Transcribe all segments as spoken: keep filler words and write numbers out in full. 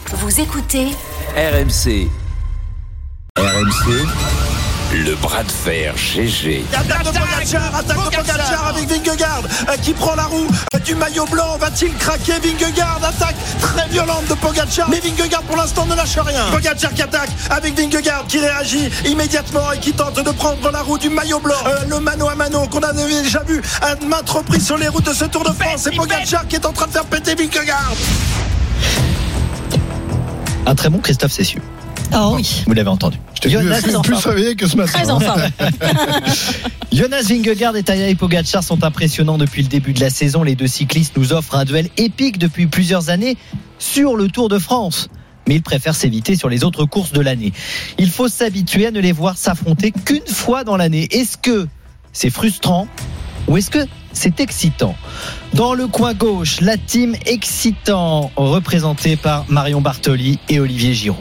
Vous écoutez R M C. R M C, le bras de fer G G. Attaque de Pogacar, attaque de Pogacar avec Vingegaard euh, qui prend la roue euh, du maillot blanc. Va-t-il craquer? Vingegaard, attaque très violente de Pogacar, mais Vingegaard pour l'instant ne lâche rien. Pogacar qui attaque avec Vingegaard qui réagit immédiatement et qui tente de prendre la roue du maillot blanc. Euh, le mano à mano qu'on a déjà vu à maintes reprises sur les routes de ce Tour de France. C'est Pogacar qui est en train de faire péter Vingegaard. Un très bon Christophe Cessieux. Oh oui. Vous l'avez entendu. Je t'ai Jonas, vu plus réveillé que ce matin. Très en forme. Jonas Vingegaard et Tadej Pogacar sont impressionnants depuis le début de la saison. Les deux cyclistes nous offrent un duel épique depuis plusieurs années sur le Tour de France. Mais ils préfèrent s'éviter sur les autres courses de l'année. Il faut s'habituer à ne les voir s'affronter qu'une fois dans l'année. Est-ce que c'est frustrant ou est-ce que c'est excitant? Dans le coin gauche, la team excitant représentée par Marion Bartoli et Olivier Giraud.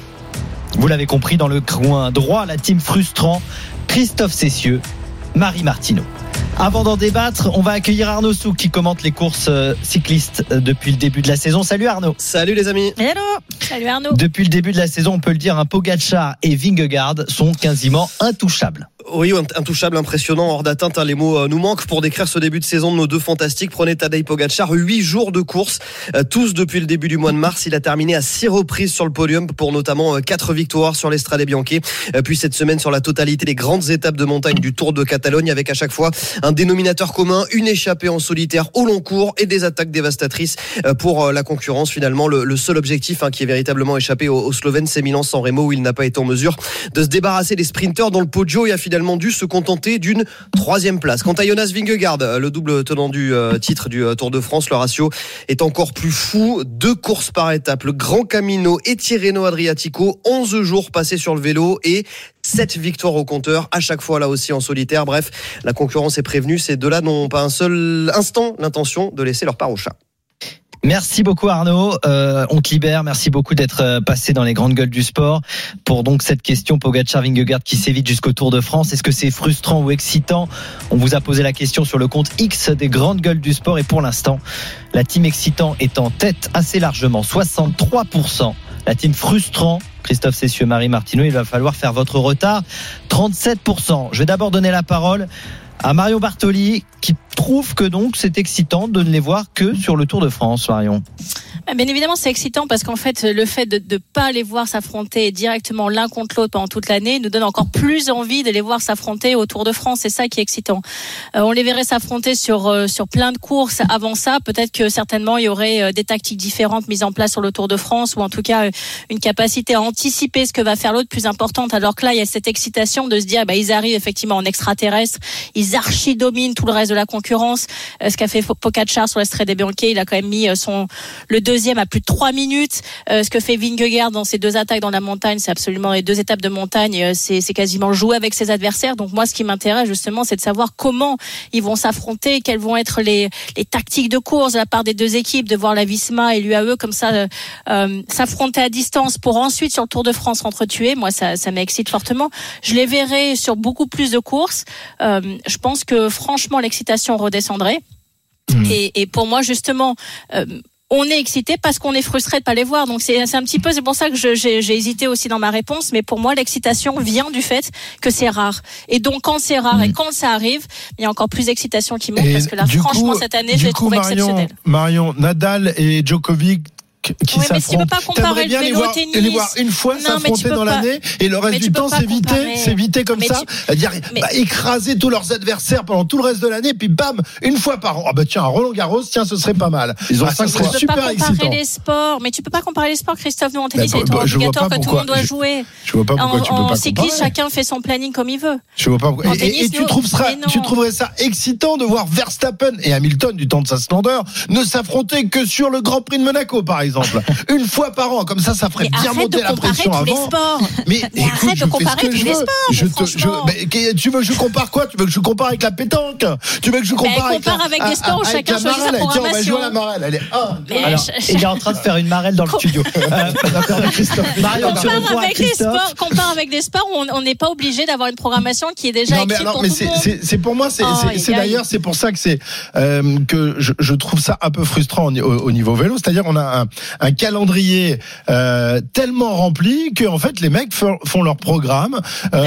Vous l'avez compris, dans le coin droit, la team frustrant, Christophe Cessieux, Marie Martineau. Avant d'en débattre, on va accueillir Arnaud Souk qui commente les courses cyclistes depuis le début de la saison. Salut Arnaud. Salut les amis. Hello. Salut Arnaud. Depuis le début de la saison, on peut le dire, un Pogacar et Vingegaard sont quasiment intouchables. Oui, intouchable, impressionnant, hors d'atteinte. Les mots nous manquent pour décrire ce début de saison de nos deux fantastiques. Prenez Tadej Pogacar, huit jours de course, tous depuis le début du mois de mars. Il a terminé à six reprises sur le podium pour notamment quatre victoires sur l'Estrade Bianche. Puis cette semaine sur la totalité des grandes étapes de montagne du Tour de Catalogne, avec à chaque fois un dénominateur commun, une échappée en solitaire au long cours et des attaques dévastatrices pour la concurrence. Finalement, le, le seul objectif hein, qui est véritablement échappé aux, aux Slovènes, c'est Milan-San Remo, où il n'a pas été en mesure de se débarrasser des sprinteurs dont le Poggio a finalement dû se contenter d'une troisième place. Quant à Jonas Vingegaard, le double tenant du euh, titre du euh, Tour de France, le ratio est encore plus fou. Deux courses par étape, le Grand Camino et Tirreno Adriatico, onze jours passés sur le vélo et sept victoires au compteur, à chaque fois là aussi en solitaire. Bref, la concurrence est prévenue. Ces deux-là n'ont pas un seul instant l'intention de laisser leur part au chat. Merci beaucoup Arnaud, euh, on te libère, merci beaucoup d'être passé dans les grandes gueules du sport pour donc cette question Pogacar-Vingegaard qui s'évite jusqu'au Tour de France. Est-ce que c'est frustrant ou excitant? On vous a posé la question sur le compte X des grandes gueules du sport et pour l'instant, la team excitant est en tête assez largement, soixante-trois pour cent. La team frustrant, Christophe Cessieux, Marie Martineau, il va falloir faire votre retard, trente-sept pour cent. Je vais d'abord donner la parole à Marion Bartoli qui trouve que donc c'est excitant de ne les voir que sur le Tour de France. Marion. Bien évidemment, c'est excitant parce qu'en fait, le fait de ne pas les voir s'affronter directement l'un contre l'autre pendant toute l'année nous donne encore plus envie de les voir s'affronter au Tour de France. C'est ça qui est excitant. Euh, on les verrait s'affronter sur euh, sur plein de courses avant ça. Peut-être que certainement il y aurait euh, des tactiques différentes mises en place sur le Tour de France ou en tout cas euh, une capacité à anticiper ce que va faire l'autre plus importante. Alors que là, il y a cette excitation de se dire, bah, ils arrivent effectivement en extraterrestre, ils archi dominent tout le reste de la concurrence. Euh, ce qu'a fait Pogacar sur l'Estrade Bianche, il a quand même mis euh, son le deuxième à plus de trois minutes. Euh, ce que fait Vingegaard dans ses deux attaques dans la montagne, c'est absolument les deux étapes de montagne, euh, c'est, c'est quasiment jouer avec ses adversaires. Donc moi, ce qui m'intéresse justement, c'est de savoir comment ils vont s'affronter, quelles vont être les, les tactiques de course de la part des deux équipes, de voir la Visma et l'U A E comme ça euh, euh, s'affronter à distance pour ensuite sur le Tour de France s'entretuer. Moi, ça, ça m'excite fortement. Je les verrai sur beaucoup plus de courses. Euh, je pense que franchement, l'excitation redescendrait. Mmh. Et, et pour moi, justement, euh, on est excité parce qu'on est frustré de pas les voir. Donc c'est, c'est un petit peu, c'est pour ça que je, j'ai, j'ai hésité aussi dans ma réponse. Mais pour moi, l'excitation vient du fait que c'est rare. Et donc quand c'est rare mmh. et quand ça arrive, il y a encore plus d'excitation qui monte et parce que là, franchement, coup, cette année, je l'ai trouvé exceptionnelle. Marion, Nadal et Djokovic qui oui, mais s'affrontent. Tu peux pas comparer bien le vélo les voir, au tennis. les voir une fois non, s'affronter dans pas. l'année et le reste du temps s'éviter, s'éviter comme mais ça, tu... c'est-à-dire bah, écraser tous leurs adversaires pendant tout le reste de l'année, puis bam, une fois par an. Ah bah tiens, Roland Garros, tiens, ce serait pas mal. Ils ont ah, ça serait super excitant. Tu peux pas comparer les sports, mais tu peux pas comparer les sports, Christophe. Nous en tennis, c'est bah, obligatoire que tout le monde doit jouer. Je vois pas pourquoi tu peux pas comparer. En cyclisme, chacun fait son planning comme il veut. Je vois pas pourquoi. Et tu trouverais ça excitant de voir Verstappen et Hamilton du temps de sa splendeur ne s'affronter que sur le Grand Prix de Monaco, par exemple. Une fois par an, comme ça, ça ferait mais bien monter la pression avant. Les sports. Mais, mais écoute, arrête de comparer tous les sports. Je te, je, mais, tu veux que je compare quoi? Tu veux que je compare avec la pétanque? Tu veux que je compare avec, compare la, avec des sports où chacun choisit sa programmation. Tiens, on va jouer à la marelle. Elle est un. Alors, il est en train de faire une marelle dans le studio. Compare avec les sports. Compare avec des sports où on n'est pas obligé d'avoir une programmation qui est déjà écrite pour tout le monde. C'est pour moi, c'est d'ailleurs, c'est pour ça que c'est que je trouve ça un peu frustrant au niveau vélo. C'est-à-dire, on a un calendrier euh, tellement rempli que en fait les mecs font, font leur programme,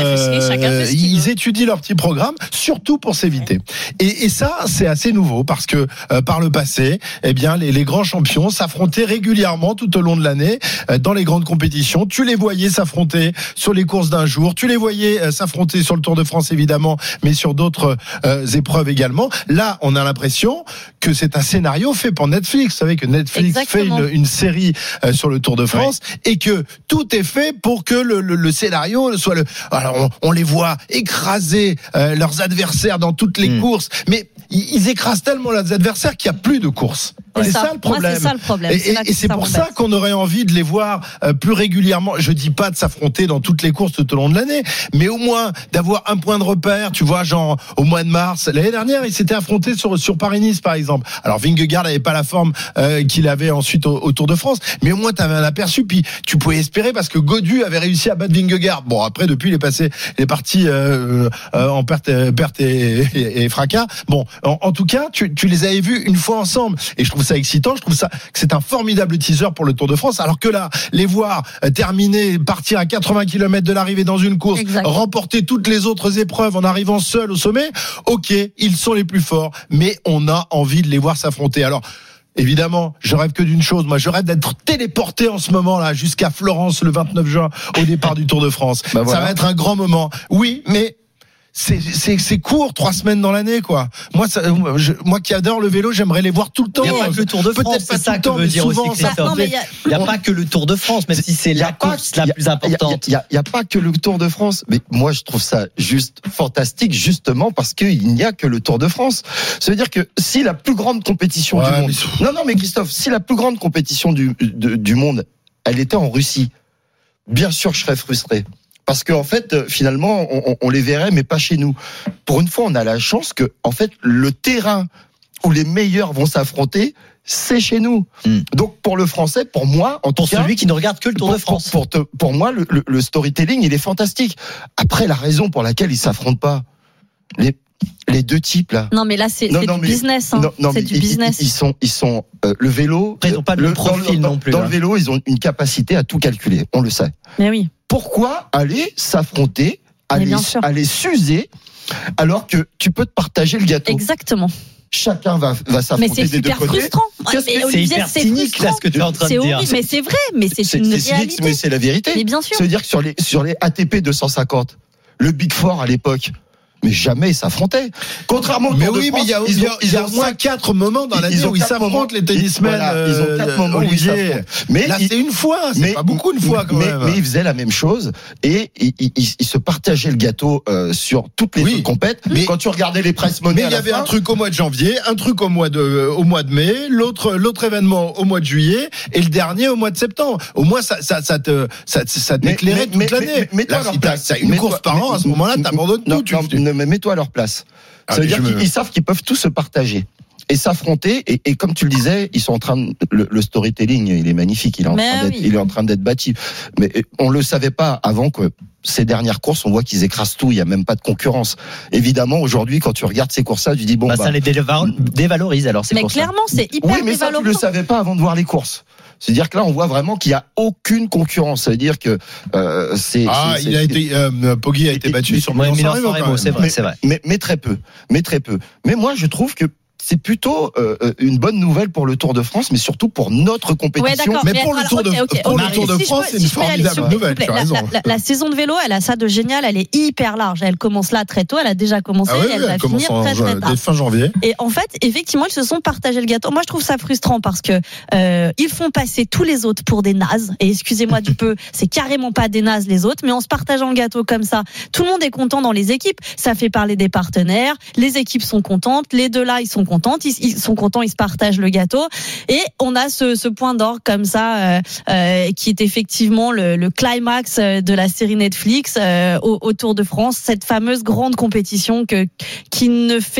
euh, ils étudient leur petit programme, surtout pour s'éviter. Ouais. Et, et ça, c'est assez nouveau parce que euh, par le passé, eh bien les, les grands champions s'affrontaient régulièrement tout au long de l'année euh, dans les grandes compétitions. Tu les voyais s'affronter sur les courses d'un jour, tu les voyais euh, s'affronter sur le Tour de France évidemment, mais sur d'autres euh, épreuves également. Là, on a l'impression que c'est un scénario fait pour Netflix. Vous savez que Netflix Exactement. fait une, une série euh, sur le Tour de France ouais. et que tout est fait pour que le, le, le scénario soit le. Alors on, on les voit écraser euh, leurs adversaires dans toutes les mmh. courses, mais ils, ils écrasent tellement leurs adversaires qu'il n'y a plus de course. C'est, c'est, ça. Ça, le problème. Moi, c'est ça le problème. Et, c'est et, et c'est pour ça qu'on aurait envie de les voir euh, plus régulièrement. Je dis pas de s'affronter dans toutes les courses tout au long de l'année, mais au moins d'avoir un point de repère. Tu vois, genre au mois de mars l'année dernière, ils s'étaient affrontés sur sur Paris-Nice par exemple. Alors Vingegaard n'avait pas la forme euh, qu'il avait ensuite au, au Tour de France, mais au moins tu avais un aperçu. Puis tu pouvais espérer parce que Gaudu avait réussi à battre Vingegaard. Bon après depuis il est passé, il est parti euh, euh, en perte, perte et, et, et fracas. Bon en, en tout cas tu tu les avais vus une fois ensemble et je trouve ça excitant. Je trouve ça que c'est un formidable teaser pour le Tour de France. Alors que là, les voir terminer, partir à quatre-vingts kilomètres de l'arrivée dans une course, Exactement. remporter toutes les autres épreuves en arrivant seul au sommet, ok, ils sont les plus forts, mais on a envie de les voir s'affronter. Alors, évidemment, je rêve que d'une chose. Moi, je rêve d'être téléporté en ce moment-là jusqu'à Florence le vingt-neuf juin au départ du Tour de France. Bah voilà. Ça va être un grand moment. Oui, mais C'est, c'est, c'est court, trois semaines dans l'année, quoi. Moi, ça, je, moi qui adore le vélo, j'aimerais les voir tout le temps. Il n'y a pas que le Tour de France, peut-être pas c'est ça tout le temps, que veut dire souvent, aussi Christophe. Il n'y a, a pas que le Tour de France, même si c'est la course la plus importante. Il n'y a, a, a pas que le Tour de France, mais moi je trouve ça juste fantastique, justement parce qu'il n'y a que le Tour de France. Ça veut dire que si la plus grande compétition ouais, du monde, mais... non non mais Christophe, si la plus grande compétition du, de, du monde, elle était en Russie, bien sûr je serais frustré. Parce qu'en fait, finalement, on, on les verrait, mais pas chez nous. Pour une fois, on a la chance que, en fait, le terrain où les meilleurs vont s'affronter, c'est chez nous. Mm. Donc, pour le Français, pour moi, en pour tout cas, celui qui ne regarde que le Tour pour, de France, pour, pour, te, pour moi, le, le, le storytelling, il est fantastique. Après, la raison pour laquelle ils s'affrontent pas, les les deux types là. Non, mais là, c'est, non, c'est non, du mais, business. Hein. Non, non, c'est mais du ils, business. Ils, ils sont, ils sont euh, le vélo. Après, ils n'ont pas le, le profil dans, non plus. Dans hein. le vélo, ils ont une capacité à tout calculer. On le sait. Mais oui. Pourquoi aller s'affronter, aller, aller s'user, alors que tu peux te partager le gâteau? Exactement. Chacun va, va s'affronter des deux côtés. Mais c'est super frustrant. Mais c'est Olivier, hyper c'est cynique là ce que tu es en train c'est de dire. Horrible, mais c'est vrai, mais c'est, c'est une c'est réalité. Cynique, mais c'est la vérité. Mais bien sûr. Ça veut dire que sur les sur les A T P deux cent cinquante, le Big Four à l'époque, mais jamais ils s'affrontaient. Contrairement au Tour mais de oui, France, mais il y a, ils il y a, ont, il y a au moins quatre moments dans l'année où ils s'affrontent, les tennismen. Voilà, euh, ils ont quatre moments où ils s'affrontent. Mais là, c'est une fois, c'est mais, pas beaucoup une fois quand mais, même. Mais ils faisaient la même chose et ils, ils, ils, ils se partageaient le gâteau euh, sur toutes les oui, compètes. Mais quand tu regardais les press money, mais il y avait fin, un truc au mois de janvier, un truc au mois de au mois de mai, l'autre l'autre événement au mois de juillet et le dernier au mois de septembre. Au moins ça ça ça te ça, ça t'éclairait toute mais, l'année. Mais, là, si t'as une course par an, à ce moment-là, t'abandonnes tout. Non, mais mets-toi à leur place. Ça ah, veut dire qu'ils me... savent qu'ils peuvent tous se partager et s'affronter et, et comme tu le disais, ils sont en train de, le, le storytelling, il est magnifique, il est en train d'être, oui. il est en train d'être bâti. Mais on le savait pas avant que ces dernières courses, on voit qu'ils écrasent tout, il y a même pas de concurrence. Évidemment, aujourd'hui, quand tu regardes ces courses-là, tu dis bon, bah, bah ça les dévalorise alors ces mais courses-là. Mais clairement, c'est hyper oui, mais dévalorisant. Ça, tu le savais pas avant de voir les courses. C'est-à-dire que là, on voit vraiment qu'il y a aucune concurrence. Ça veut dire que euh, c'est. Ah, c'est, il c'est, a été, euh, Poggi a été battu sur Milan-San Remo, c'est vrai, c'est vrai. Mais, mais très peu, mais très peu. Mais moi, je trouve que c'est plutôt euh, une bonne nouvelle pour le Tour de France, mais surtout pour notre compétition. Ouais, mais pour le Tour de, okay, okay. pour le Tour de France, c'est une formidable nouvelle. Tu as raison. La, la, la saison de vélo, elle a ça de génial. Elle est hyper large. Elle commence là très tôt. Elle a déjà commencé. Ah oui, et elle oui, va elle finir en, très très tard. Dès fin janvier. Et en fait, effectivement, ils se sont partagés le gâteau. Moi, je trouve ça frustrant parce que euh, ils font passer tous les autres pour des nazes. Et excusez-moi du peu, c'est carrément pas des nazes les autres, mais en se partageant le gâteau comme ça, tout le monde est content dans les équipes. Ça fait parler des partenaires. Les équipes sont contentes. Les deux là, ils sont contents. Ils, ils sont contents, ils se partagent le gâteau et on a ce, ce point d'orgue comme ça euh, euh, qui est effectivement le, le climax de la série Netflix euh, au, au Tour de France, cette fameuse grande compétition que qui ne fait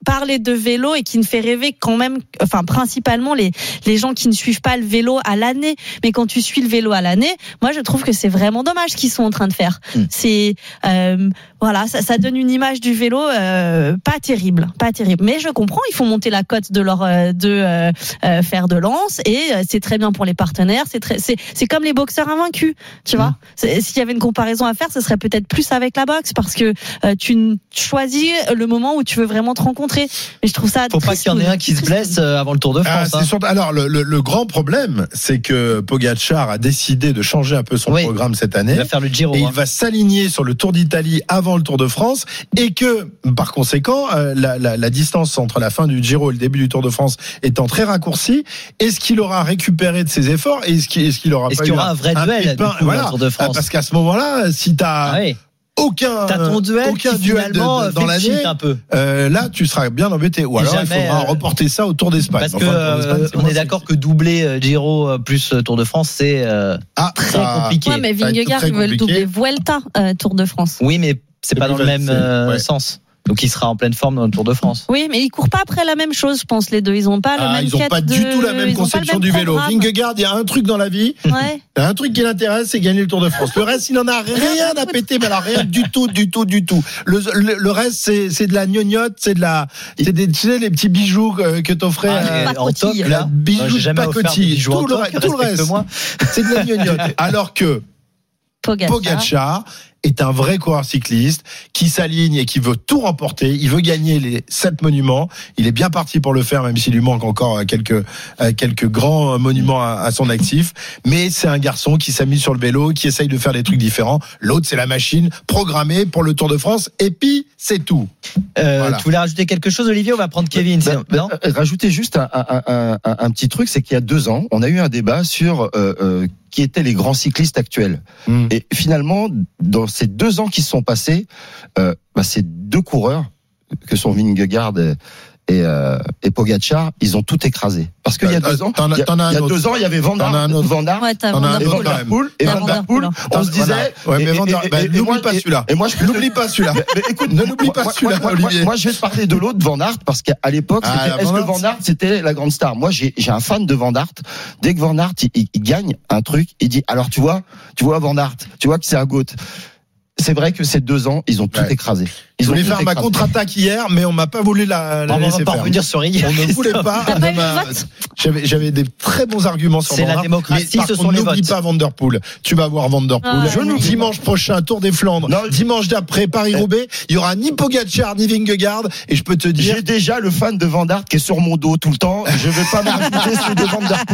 parler de vélo et qui ne fait rêver quand même, enfin principalement les les gens qui ne suivent pas le vélo à l'année. Mais quand tu suis le vélo à l'année, moi je trouve que c'est vraiment dommage ce qu'ils sont en train de faire. Mmh. C'est euh, voilà, ça, ça donne une image du vélo euh, pas terrible, pas terrible. Mais je comprends, il faut monter la cote de leur euh, de euh, euh, fer de lance et euh, c'est très bien pour les partenaires. C'est très, c'est c'est comme les boxeurs invaincus, tu mmh. vois. C'est, s'il y avait une comparaison à faire, ce serait peut-être plus avec la boxe parce que euh, tu choisis le moment où tu veux vraiment te rencontrer. Mais je trouve ça. Faut pas qu'il y en ait un qui se blesse avant le Tour de France. Ah, hein. sûr, alors le, le, le grand problème, c'est que Pogacar a décidé de changer un peu son oui. programme cette année. Il va faire le Giro. Et hein. il va s'aligner sur le Tour d'Italie avant le Tour de France, et que par conséquent, euh, la, la, la distance entre la fin du Giro et le début du Tour de France étant très raccourcie, est-ce qu'il aura récupéré de ses efforts et est-ce qu'il, est-ce qu'il aura est-ce pas qu'il y eu aura un vrai un duel pépin, du coup, voilà, Tour de France. Parce qu'à ce moment-là, si t'as ah oui. aucun T'as ton duel aucun qui duel de, de, dans l'année un peu. Euh, là tu seras bien embêté ou alors jamais, il faudra euh, reporter ça au Tour d'Espagne. Parce que enfin, euh, on est d'accord que doubler euh, Giro plus Tour de France c'est euh, ah, très ça, compliqué. Ouais, mais Vingegaard veut le doubler Vuelta euh, Tour de France. Oui, mais c'est, c'est pas dans le même euh, ouais. sens. Donc il sera en pleine forme dans le Tour de France. Oui, mais ils courent pas après la même chose, je pense les deux. Ils ont pas ah, le même. Ils ont pas de... du tout la même conception du vélo. Vingegaard, il y a un truc dans la vie. Ouais. Un truc qui l'intéresse, c'est gagner le Tour de France. Le reste, il n'en a rien à péter, mais alors rien du tout, du tout, du tout. Le, le, le reste, c'est, c'est de la gnognotte, c'est de la, c'est des, tu sais, les petits bijoux que, que t'offrais ah, euh, en toc, là. Bijoux de pacotille. Tout, le, toc, tout le reste, c'est de la gnognotte. Alors que Pogacar. Pogacar est un vrai coureur cycliste qui s'aligne et qui veut tout remporter. Il veut gagner les sept monuments. Il est bien parti pour le faire, même s'il lui manque encore quelques quelques grands monuments à, à son actif. Mais c'est un garçon qui s'amuse sur le vélo, qui essaye de faire des trucs différents. L'autre, c'est la machine programmée pour le Tour de France. Et puis, c'est tout. Euh, voilà. Tu voulais rajouter quelque chose, Olivier? On va prendre Kevin. Ben, ben, non euh, rajouter juste un, un, un, un, un petit truc, c'est qu'il y a deux ans, on a eu un débat sur euh, euh, qui étaient les grands cyclistes actuels. Mmh. Et finalement, dans ces deux ans qui se sont passés, euh, bah, ces deux coureurs, que sont Vingegaard et, et, euh, et Pogacar, ils ont tout écrasé. Parce qu'il y a deux ans, il y a, il y a deux ans, il y avait Van Aert, Van Aert, ouais, et Van Der Poel, et Van Der Poel. On se disait, ouais, mais Van Der Poel, n'oublie pas celui-là. Et moi, je n'oublie pas celui-là. Mais écoute, ne l'oublie pas celui-là, Olivier. Moi, je vais te parler de l'autre, Van Aert, parce qu'à l'époque, c'était, est-ce que Van Aert, c'était la grande star? Moi, j'ai, j'ai un fan de Van Aert. Dès que Van Aert, il, il gagne un truc, il dit, alors tu vois, tu vois Van Aert, tu vois que c'est un GOAT. C'est vrai que ces deux ans, ils ont tout ouais. écrasé. Ils je voulais faire ma contre-attaque hier, mais on m'a pas voulu la, la on laisser va pas faire. revenir sur hier. On ne voulait pas. pas j'avais, j'avais des très bons arguments sur c'est Van Aert. La démocratie, mais par ce contre, sont les n'oublie votes. pas Van Der Poel. Tu vas voir Van Der Poel. Ah, je nous dimanche prochain, Tour des Flandres. Non, dimanche d'après, Paris-Roubaix. Il y aura ni Pogacar, ni Vingegaard. Et je peux te dire. J'ai déjà le fan de Van Aert qui est sur mon dos tout le temps. Je vais pas m'arrêter celui de Van Der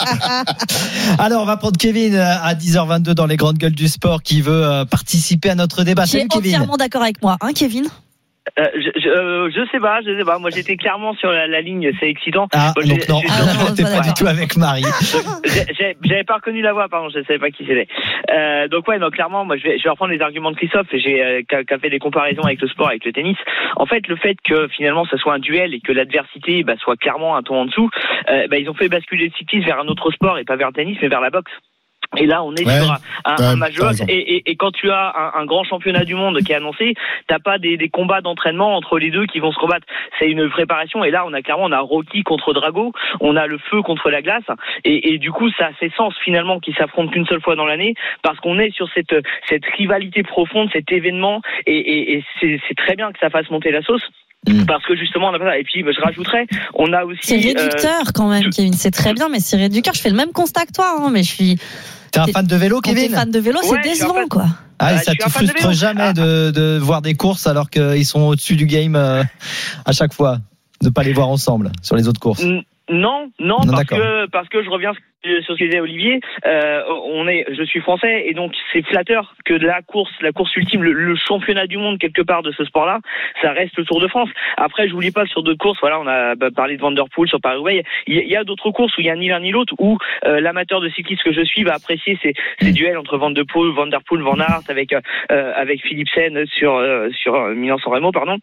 Poel. Alors, on va prendre Kevin à dix heures vingt-deux dans les grandes gueules du sport qui veut participer à notre débat. Salut, Kevin. Entièrement d'accord avec moi, hein, Kevin? Euh, je, je, euh, je sais pas, je sais pas. Moi, j'étais clairement sur la, la ligne, c'est excitant. Ah, bon, donc j'ai, non, j'ai, ah, non t'es pas du tout avec Marie. j'ai, j'ai, j'avais pas reconnu la voix, pardon, je savais pas qui c'était. Euh, donc ouais, donc clairement, moi, je vais, je vais reprendre les arguments de Christophe, j'ai, euh, qui, a, qui a fait des comparaisons avec le sport, avec le tennis. En fait, le fait que finalement, ça soit un duel et que l'adversité, bah, soit clairement un ton en dessous, euh, bah, ils ont fait basculer le cyclisme vers un autre sport et pas vers le tennis, mais vers la boxe. Et là, on est ouais, sur un, un, un match de boxe. Et, et, et quand tu as un, un grand championnat du monde qui est annoncé, t'as pas des, des combats d'entraînement entre les deux qui vont se combattre. C'est une préparation. Et là, on a clairement, on a Rocky contre Drago, on a le feu contre la glace. Et, et du coup, ça fait sens finalement qu'ils s'affrontent qu'une seule fois dans l'année, parce qu'on est sur cette, cette rivalité profonde, cet événement. Et, et, et c'est, c'est très bien que ça fasse monter la sauce. Mmh. Parce que justement on a pas ça. Et puis bah, je rajouterais, on a aussi c'est réducteur euh, quand même tu... Kevin, c'est très bien, mais c'est réducteur. Je fais le même constat que toi, hein, mais je suis. T'es un fan de vélo, Kevin? T'es fan de vélo, c'est ouais, décevant fan... quoi. Ah, et ça te frustre jamais de, de voir des courses alors qu'ils sont au-dessus du game euh, à chaque fois, de pas les voir ensemble sur les autres courses? mmh. Non, non, non parce d'accord. que parce que je reviens sur ce que disait Olivier. Euh, on est, je suis français et donc c'est flatteur que la course, la course ultime, le, le championnat du monde quelque part de ce sport-là, ça reste le Tour de France. Après, je n'oublie pas que sur d'autres courses, voilà, on a parlé de Van Der Poel sur Paris-Roubaix. Il y, y a d'autres courses où il y a ni l'un ni l'autre où euh, l'amateur de cyclisme que je suis va apprécier ces, ces duels entre Van Der Poel, Van Der Poel, Van Aert avec euh, avec Philipsen sur euh, sur Milan-San Remo, pardon.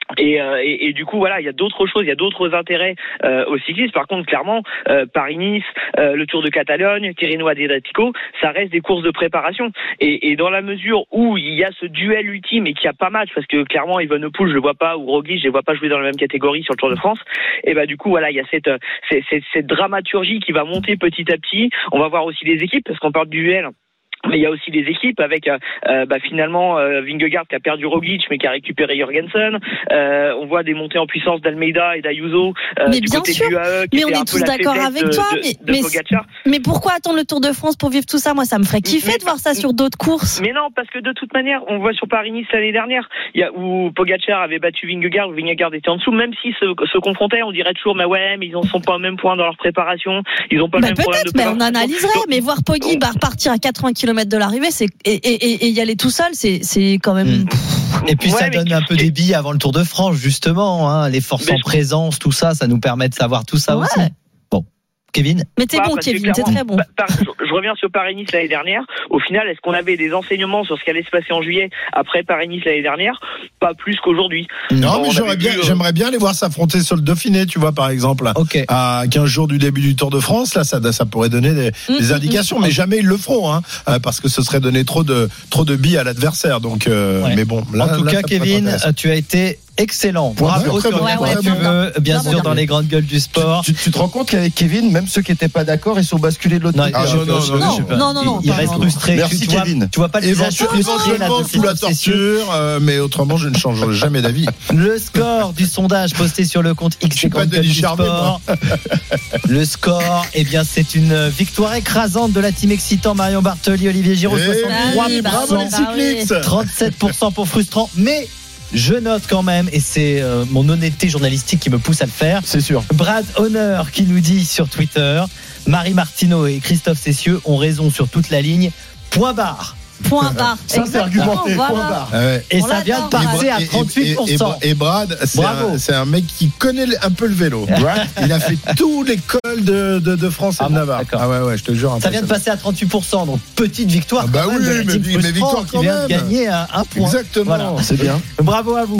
Et, euh, et, et du coup voilà, il y a d'autres choses, il y a d'autres intérêts euh, au cyclisme. Par contre, clairement, euh, Paris-Nice, euh, le Tour de Catalogne, Tirreno-Adriatico, ça reste des courses de préparation. Et, et dans la mesure où il y a ce duel ultime et qu'il n'y a pas match, parce que clairement Evenepoel je le vois pas, ou Roglic je les vois pas jouer dans la même catégorie sur le Tour de France. Et bah du coup voilà, il y a cette cette, cette, cette dramaturgie qui va monter petit à petit. On va voir aussi les équipes, parce qu'on parle du duel. Mais il y a aussi des équipes avec euh, bah, finalement euh, Vingegaard qui a perdu Roglic mais qui a récupéré Jorgensen. Euh, on voit des montées en puissance d'Almeida et d'Ayuso euh, mais du bien côté sûr. du U A E. Mais on est tous d'accord avec de, toi. De, mais, de mais, mais pourquoi attendre le Tour de France pour vivre tout ça? Moi, ça me ferait kiffer mais, de voir ça sur d'autres courses. Mais non, parce que de toute manière, on voit sur Paris-Nice l'année dernière, il y a où Pogacar avait battu Vingegaard, où Vingegaard était en dessous. Même s'ils se, se confrontaient, on dirait toujours, mais ouais, mais ils n'en sont pas au même point dans leur préparation. Ils n'ont pas bah le même problème de peut-être, mais on analyserait. Donc, mais voir Poggi bah, repartir à quatre-vingts kilomètres de l'arrivée, c'est Et, et, et y aller tout seul, c'est, c'est quand même. Mmh. Et puis ouais, ça donne un peu des billes avant le Tour de France, justement. Hein, les forces en présence, tout ça, ça nous permet de savoir tout ça ouais. aussi. Bon, Kevin. Mais t'es bon, Kevin, t'es très bon. Bah, par, je reviens sur Paris-Nice l'année dernière. Au final, est-ce qu'on avait des enseignements sur ce qui allait se passer en juillet après Paris-Nice l'année dernière? Pas plus qu'aujourd'hui. Non, mais j'aurais bien, vu, j'aimerais bien les voir s'affronter sur le Dauphiné, tu vois, par exemple. Okay. À quinze jours du début du Tour de France, là, ça, ça pourrait donner des, mmh, des indications, mmh. mais jamais ils le feront, hein, parce que ce serait donner trop de, trop de billes à l'adversaire. Donc, euh, ouais. mais bon. Là, en tout là, cas, Kevin, tu as été excellent. Bravo, ouais, ouais, ouais, tu veux, bien sûr, dans les grandes gueules du sport. Tu, tu, tu te rends compte qu'avec Kevin, même ceux qui n'étaient pas d'accord, ils sont basculés de l'autre côté. Ah, non, non, non, non, non, non, non, il, il reste frustré. Merci, tu, Kevin. Vois, tu vois pas le visage frustré là sous la torture, euh, mais autrement, je ne changerai jamais d'avis. Le score du sondage posté sur le compte X des grandes gueules du sport. Le score, eh bien, c'est une victoire écrasante de la team excitant Marion Bartoli, Olivier Giraud, soixante-trois pour cent, trente-sept pour cent pour frustrant, mais je note quand même, et c'est euh, mon honnêteté journalistique qui me pousse à le faire. C'est sûr. Brad Honor qui nous dit sur Twitter, Marie Martineau et Christophe Cessieux ont raison sur toute la ligne. Point barre. Point barre. Ça, c'est argumenté. Voilà. Point barre. Ouais. Et on ça vient de passer à trente-huit pour cent. Et, et, et Brad, c'est un, c'est un mec qui connaît un peu le vélo. Il a fait tous les cols de, de, de France et ah de Navarre. D'accord. Ah ouais, ouais, je te jure. Ça vient de passer à trente-huit pour cent, donc petite victoire. Ah bah quand oui, même de la mais, team mais victoire qui vient de gagner un, un point. Exactement. Voilà. C'est bien. Bravo à vous.